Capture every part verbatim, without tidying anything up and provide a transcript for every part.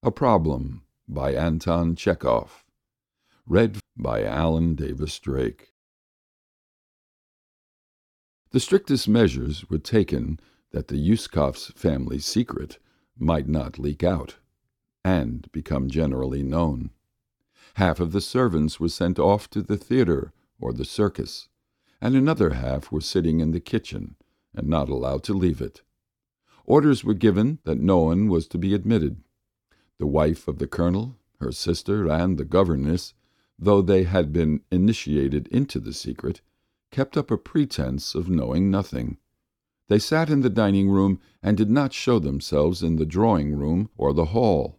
A Problem by Anton Chekhov. Read by Alan Davis Drake. The strictest measures were taken that the Yuskovs' family secret might not leak out and become generally known. Half of the servants were sent off to the theatre or the circus, and another half were sitting in the kitchen and not allowed to leave it. Orders were given that no one was to be admitted. The wife of the colonel, her sister, and the governess, though they had been initiated into the secret, kept up a pretense of knowing nothing. They sat in the dining-room and did not show themselves in the drawing-room or the hall.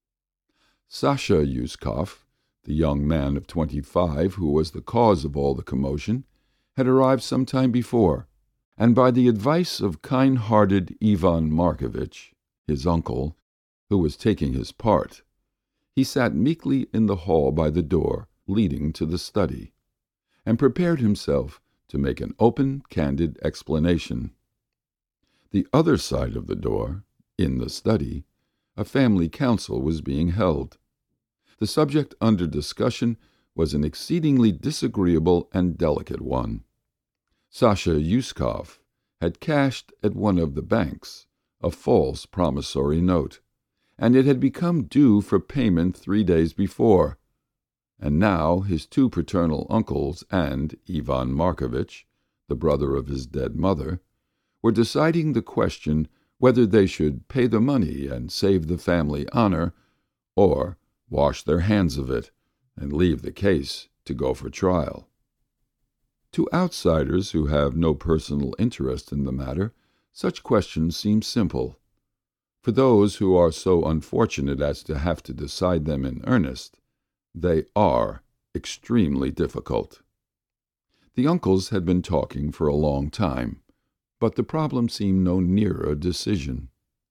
Sasha Yuskov, the young man of twenty-five who was the cause of all the commotion, had arrived some time before, and by the advice of kind-hearted Ivan Markovitch, his uncle, who was taking his part, he sat meekly in the hall by the door leading to the study, and prepared himself to make an open, candid explanation. The other side of the door, in the study, a family council was being held. The subject under discussion was an exceedingly disagreeable and delicate one. Sasha Yuskov had cashed at one of the banks a false promissory note, and it had become due for payment three days before, and now his two paternal uncles and Ivan Markovitch, the brother of his dead mother, were deciding the question whether they should pay the money and save the family honor, or wash their hands of it and leave the case to go for trial. To outsiders who have no personal interest in the matter, such questions seem simple. For those who are so unfortunate as to have to decide them in earnest, they are extremely difficult. The uncles had been talking for a long time, but the problem seemed no nearer decision.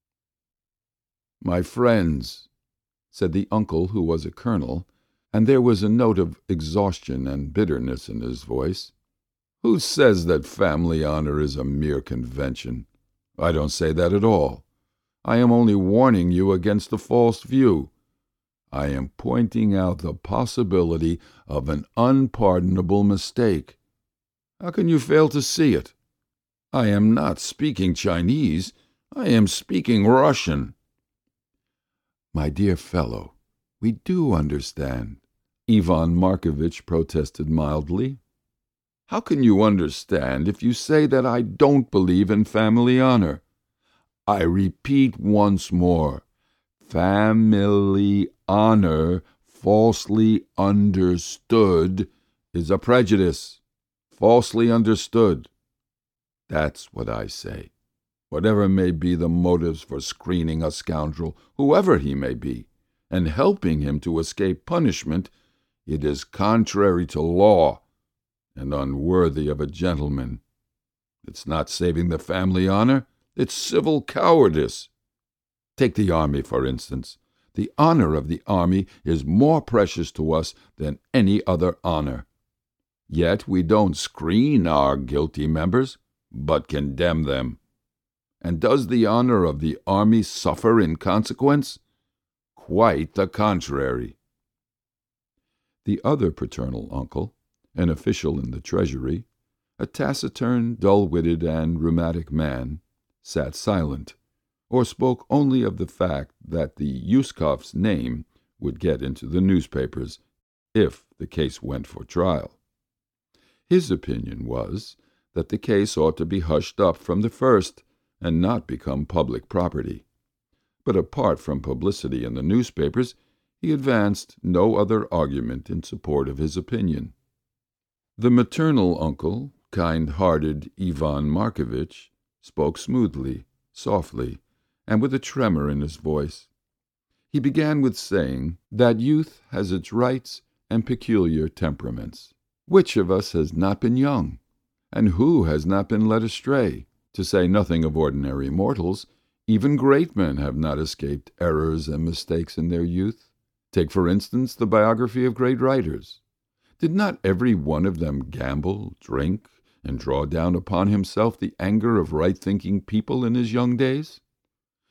"My friends," said the uncle who was a colonel, and there was a note of exhaustion and bitterness in his voice, "who says that family honor is a mere convention? I don't say that at all. I am only warning you against a false view. I am pointing out the possibility of an unpardonable mistake. How can you fail to see it? I am not speaking Chinese. I am speaking Russian." "My dear fellow, we do understand," Ivan Markovitch protested mildly. "How can you understand if you say that I don't believe in family honor? I repeat once more, family honor, falsely understood, is a prejudice. Falsely understood. That's what I say. Whatever may be the motives for screening a scoundrel, whoever he may be, and helping him to escape punishment, it is contrary to law and unworthy of a gentleman. It's not saving the family honor, it's civil cowardice. Take the army, for instance. The honor of the army is more precious to us than any other honor. Yet we don't screen our guilty members, but condemn them. And does the honor of the army suffer in consequence? Quite the contrary." The other paternal uncle, an official in the treasury, a taciturn, dull-witted, and rheumatic man, sat silent, or spoke only of the fact that the Yuskovs' name would get into the newspapers if the case went for trial. His opinion was that the case ought to be hushed up from the first and not become public property. But apart from publicity in the newspapers, he advanced no other argument in support of his opinion. The maternal uncle, kind-hearted Ivan Markovitch, spoke smoothly, softly, and with a tremor in his voice. He began with saying that youth has its rights and peculiar temperaments. Which of us has not been young? And who has not been led astray? To say nothing of ordinary mortals, even great men have not escaped errors and mistakes in their youth. Take, for instance, the biography of great writers. Did not every one of them gamble, drink, and draw down upon himself the anger of right-thinking people in his young days?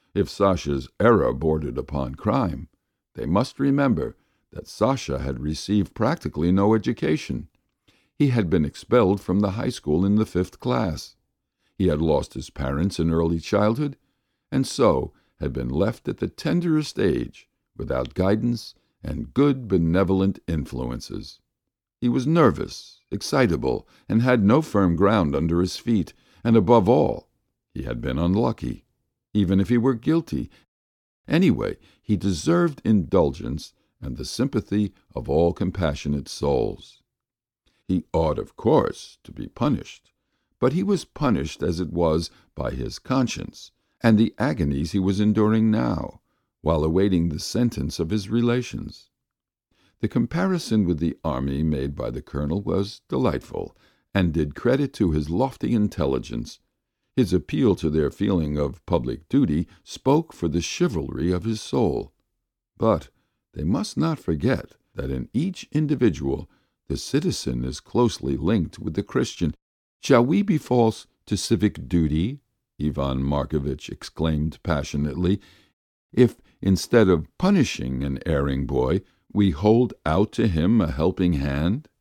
If Sasha's error bordered upon crime, they must remember that Sasha had received practically no education. He had been expelled from the high school in the fifth class. He had lost his parents in early childhood, and so had been left at the tenderest age without guidance and good benevolent influences. He was nervous, excitable, and had no firm ground under his feet, and above all, he had been unlucky. Even if he were guilty, anyway, he deserved indulgence and the sympathy of all compassionate souls. He ought, of course, to be punished, but he was punished as it was by his conscience and the agonies he was enduring now, while awaiting the sentence of his relations. The comparison with the army made by the colonel was delightful, and did credit to his lofty intelligence. His appeal to their feeling of public duty spoke for the chivalry of his soul. But they must not forget that in each individual the citizen is closely linked with the Christian. "Shall we be false to civic duty," Ivan Markovitch exclaimed passionately, "if, instead of punishing an erring boy, we hold out to him a helping hand?"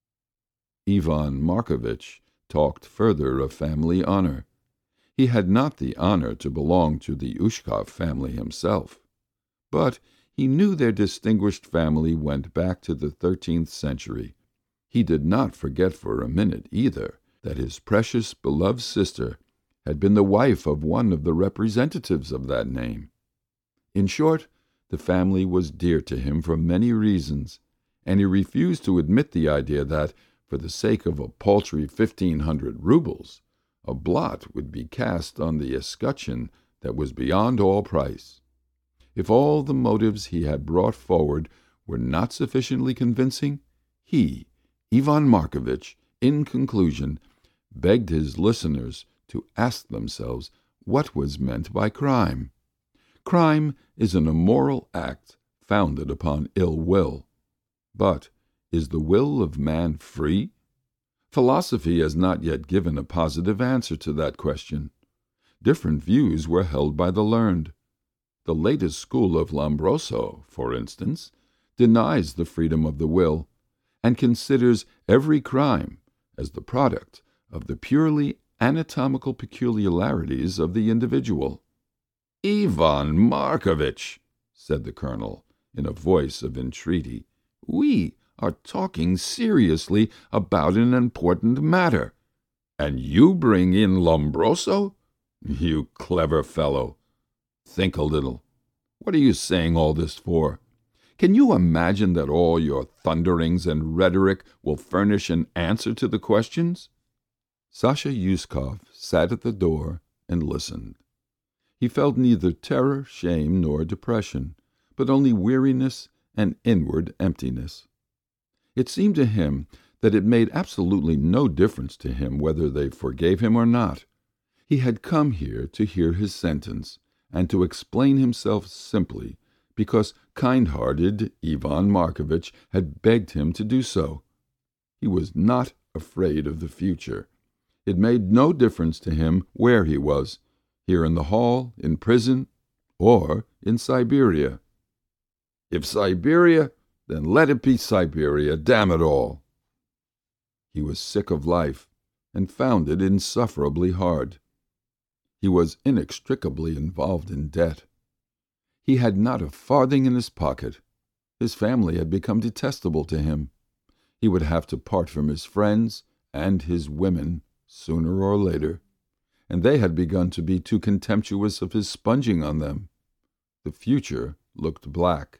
Ivan Markovitch talked further of family honor. He had not the honor to belong to the Ushkov family himself, but he knew their distinguished family went back to the thirteenth century. He did not forget for a minute, either, that his precious beloved sister had been the wife of one of the representatives of that name. In short, the family was dear to him for many reasons, and he refused to admit the idea that, for the sake of a paltry fifteen hundred roubles, a blot would be cast on the escutcheon that was beyond all price. If all the motives he had brought forward were not sufficiently convincing, he, Ivan Markovitch, in conclusion, begged his listeners to ask themselves what was meant by crime. Crime is an immoral act founded upon ill will. But is the will of man free? Philosophy has not yet given a positive answer to that question. Different views were held by the learned. The latest school of Lombroso, for instance, denies the freedom of the will, and considers every crime as the product of the purely anatomical peculiarities of the individual. "Ivan Markovitch," said the colonel, in a voice of entreaty, "we are talking seriously about an important matter, and you bring in Lombroso? You clever fellow! Think a little. What are you saying all this for? Can you imagine that all your thunderings and rhetoric will furnish an answer to the questions?" Sasha Uskov sat at the door and listened. He felt neither terror, shame, nor depression, but only weariness and inward emptiness. It seemed to him that it made absolutely no difference to him whether they forgave him or not. He had come here to hear his sentence and to explain himself simply because kind-hearted Ivan Markovitch had begged him to do so. He was not afraid of the future. It made no difference to him where he was, here in the hall, in prison, or in Siberia. If Siberia, then let it be Siberia, damn it all. He was sick of life and found it insufferably hard. He was inextricably involved in debt. He had not a farthing in his pocket. His family had become detestable to him. He would have to part from his friends and his women sooner or later, and they had begun to be too contemptuous of his sponging on them. The future looked black.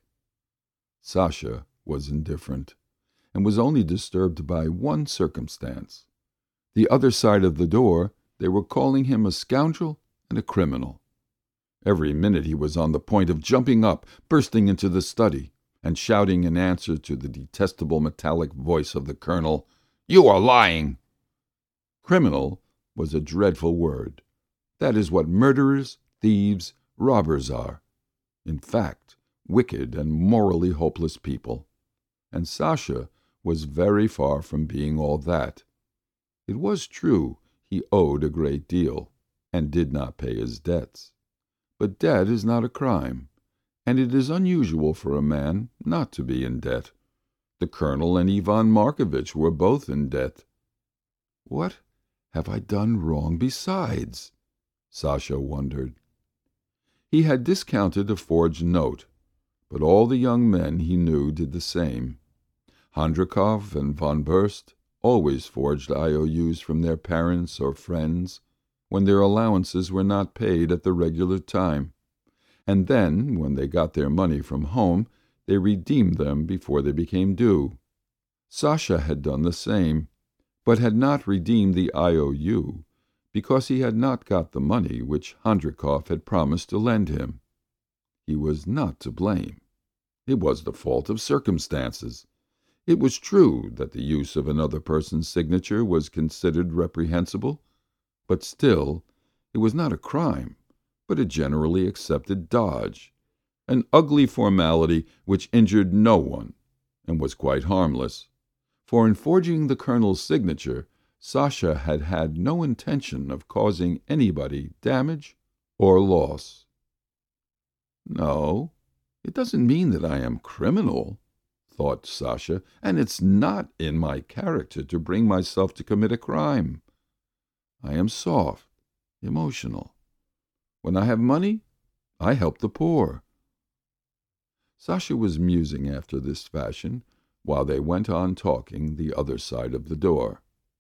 Sasha was indifferent, and was only disturbed by one circumstance. The other side of the door they were calling him a scoundrel and a criminal. Every minute he was on the point of jumping up, bursting into the study, and shouting in answer to the detestable metallic voice of the colonel, "You are lying!" Criminal was a dreadful word. That is what murderers, thieves, robbers are. In fact, wicked and morally hopeless people. And Sasha was very far from being all that. It was true he owed a great deal, and did not pay his debts. But debt is not a crime, and it is unusual for a man not to be in debt. The colonel and Ivan Markovitch were both in debt. What have I done wrong besides? Sasha wondered. He had discounted a forged note, but all the young men he knew did the same. Handrikov and von Burst always forged I O Us from their parents or friends when their allowances were not paid at the regular time, and then, when they got their money from home, they redeemed them before they became due. Sasha had done the same, but had not redeemed the I O U because he had not got the money which Handrikov had promised to lend him. He was not to blame. It was the fault of circumstances. It was true that the use of another person's signature was considered reprehensible, but still it was not a crime, but a generally accepted dodge, an ugly formality which injured no one and was quite harmless, for in forging the colonel's signature Sasha had had no intention of causing anybody damage or loss. No, it doesn't mean that I am criminal, thought Sasha, and it's not in my character to bring myself to commit a crime. I am soft, emotional. When I have money, I help the poor. Sasha was musing after this fashion while they went on talking the other side of the door.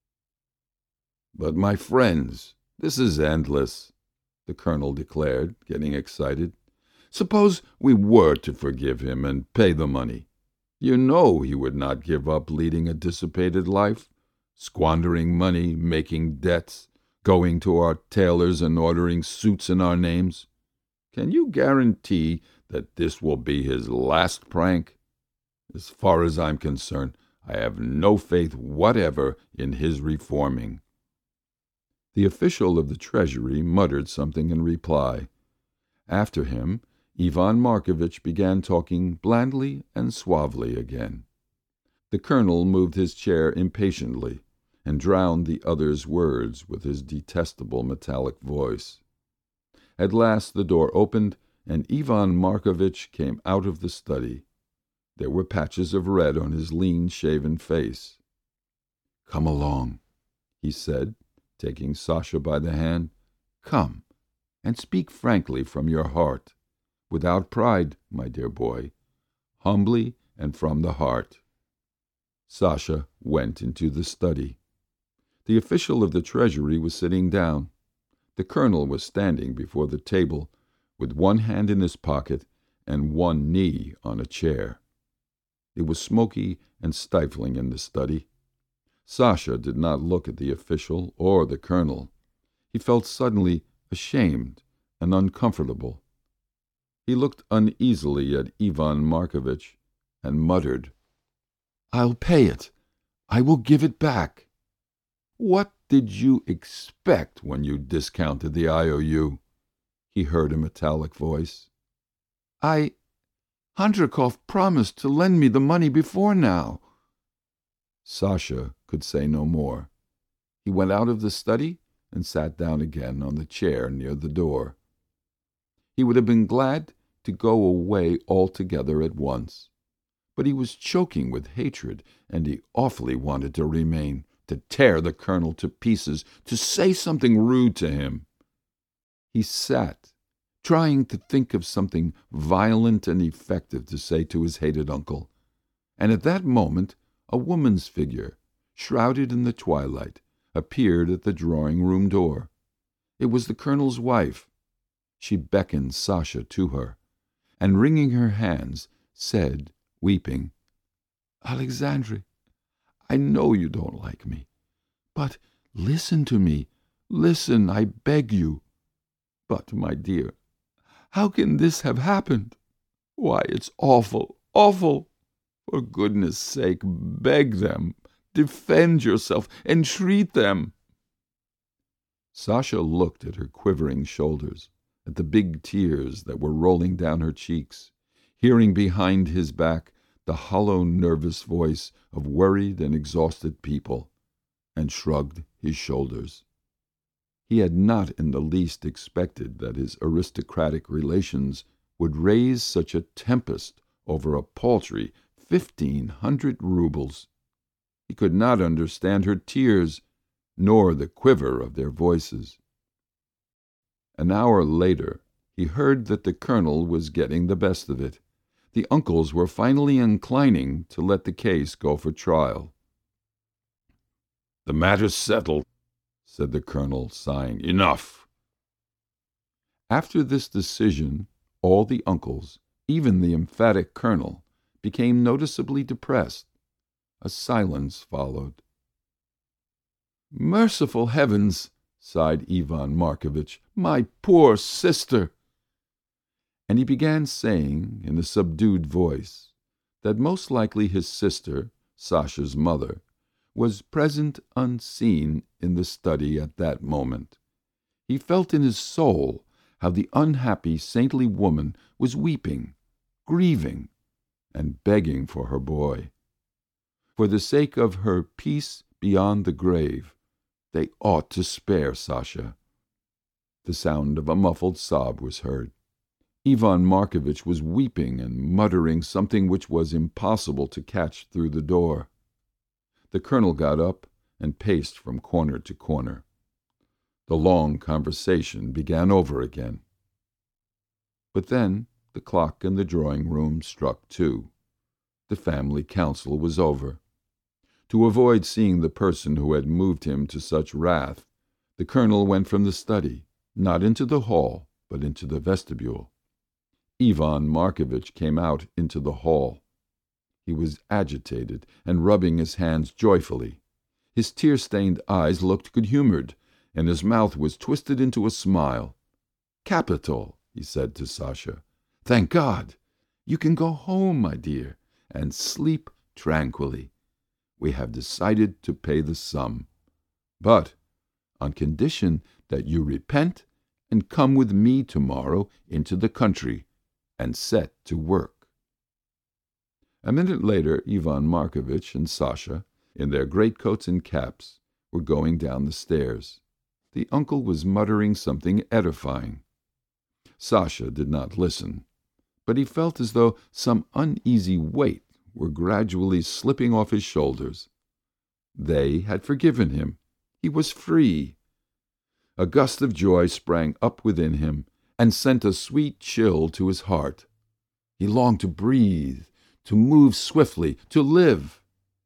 But, my friends, this is endless, the colonel declared, getting excited. Suppose we were to forgive him and pay the money. You know he would not give up leading a dissipated life, squandering money, making debts, going to our tailors and ordering suits in our names. Can you guarantee that this will be his last prank? As far as I'm concerned, I have no faith whatever in his reforming. The official of the Treasury muttered something in reply. After him, Ivan Markovitch began talking blandly and suavely again. The colonel moved his chair impatiently and drowned the other's words with his detestable metallic voice. At last the door opened and Ivan Markovitch came out of the study. There were patches of red on his lean, shaven face. "Come along," he said, taking Sasha by the hand. "Come, and speak frankly from your heart, without pride, my dear boy, humbly and from the heart." Sasha went into the study. The official of the Treasury was sitting down. The colonel was standing before the table, with one hand in his pocket and one knee on a chair. It was smoky and stifling in the study. Sasha did not look at the official or the colonel. He felt suddenly ashamed and uncomfortable. He looked uneasily at Ivan Markovitch and muttered, "I'll pay it. I will give it back." "What did you expect when you discounted the I O U?" he heard a metallic voice. "I... Handrikov promised to lend me the money before now." Sasha could say no more. He went out of the study and sat down again on the chair near the door. He would have been glad to go away altogether at once, but he was choking with hatred and he awfully wanted to remain, to tear the colonel to pieces, to say something rude to him. He sat, trying to think of something violent and effective to say to his hated uncle, and at that moment a woman's figure, shrouded in the twilight, appeared at the drawing-room door. It was the colonel's wife. She beckoned Sasha to her, and wringing her hands, said, weeping, "Alexandre, I know you don't like me, but listen to me, listen, I beg you. But, my dear, how can this have happened? Why, it's awful, awful. For goodness' sake, beg them, defend yourself, entreat them." Sasha looked at her quivering shoulders, at the big tears that were rolling down her cheeks, hearing behind his back the hollow, nervous voice of worried and exhausted people, and shrugged his shoulders. He had not in the least expected that his aristocratic relations would raise such a tempest over a paltry fifteen hundred roubles. He could not understand her tears, nor the quiver of their voices. An hour later he heard that the colonel was getting the best of it. The uncles were finally inclining to let the case go for trial. "The matter's settled," said the colonel, sighing. "Enough." After this decision all the uncles, even the emphatic colonel, became noticeably depressed. A silence followed. "Merciful heavens!" sighed Ivan Markovitch. "My poor sister!" And he began saying in a subdued voice that most likely his sister, Sasha's mother, was present unseen in the study at that moment. He felt in his soul how the unhappy saintly woman was weeping, grieving, and begging for her boy. For the sake of her peace beyond the grave, they ought to spare Sasha. The sound of a muffled sob was heard. Ivan Markovitch was weeping and muttering something which was impossible to catch through the door. The colonel got up and paced from corner to corner. The long conversation began over again. But then the clock in the drawing-room struck two. The family council was over. To avoid seeing the person who had moved him to such wrath, the colonel went from the study, not into the hall, but into the vestibule. Ivan Markovitch came out into the hall. He was agitated and rubbing his hands joyfully. His tear-stained eyes looked good-humoured, and his mouth was twisted into a smile. "Capital!" he said to Sasha. "Thank God! You can go home, my dear, and sleep tranquilly. We have decided to pay the sum, but on condition that you repent and come with me tomorrow into the country and set to work." A minute later Ivan Markovitch and Sasha, in their greatcoats and caps, were going down the stairs. The uncle was muttering something edifying. Sasha did not listen, but he felt as though some uneasy weight were gradually slipping off his shoulders. They had forgiven him. He was free. A gust of joy sprang up within him and sent a sweet chill to his heart. He longed to breathe, to move swiftly, to live.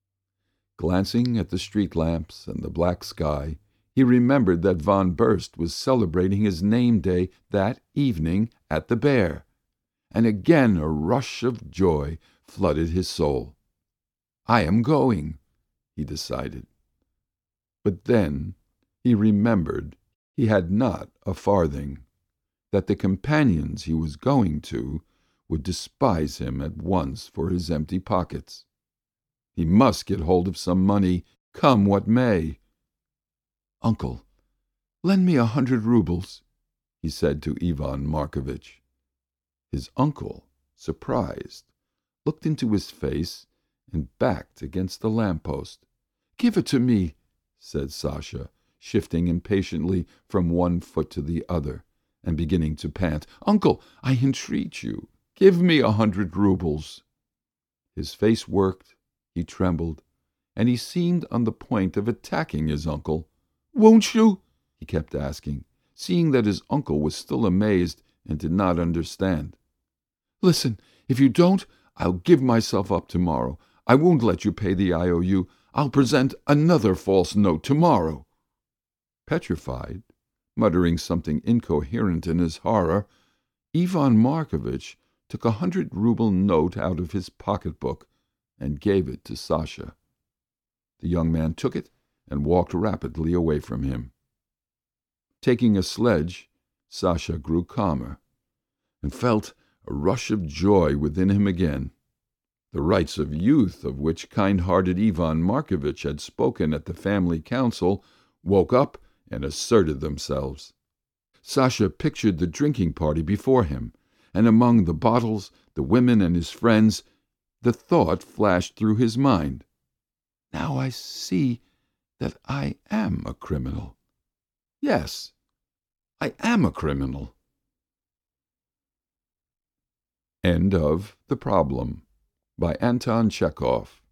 Glancing at the street lamps and the black sky, he remembered that Von Burst was celebrating his name-day that evening at the Bear, and again a rush of joy flooded his soul. "I am going," he decided. But then he remembered he had not a farthing, that the companions he was going to would despise him at once for his empty pockets. He must get hold of some money, come what may. "Uncle, lend me a hundred roubles," he said to Ivan Markovitch. His uncle, surprised, looked into his face and backed against the lamp-post. "Give it to me," said Sasha, shifting impatiently from one foot to the other, and beginning to pant. "Uncle, I entreat you, give me a hundred roubles." His face worked, he trembled, and he seemed on the point of attacking his uncle. "Won't you?" he kept asking, seeing that his uncle was still amazed and did not understand. "Listen, if you don't, I'll give myself up tomorrow. I won't let you pay the I O U. I'll present another false note tomorrow." Petrified, muttering something incoherent in his horror, Ivan Markovitch took a hundred-rouble note out of his pocket-book and gave it to Sasha. The young man took it and walked rapidly away from him. Taking a sledge, Sasha grew calmer and felt a rush of joy within him again. The rights of youth of which kind-hearted Ivan Markovitch had spoken at the family council woke up and asserted themselves. Sasha pictured the drinking party before him, and among the bottles, the women and his friends, the thought flashed through his mind, "Now I see that I am a criminal. Yes, I am a criminal. End of The Problem by Anton Chekhov.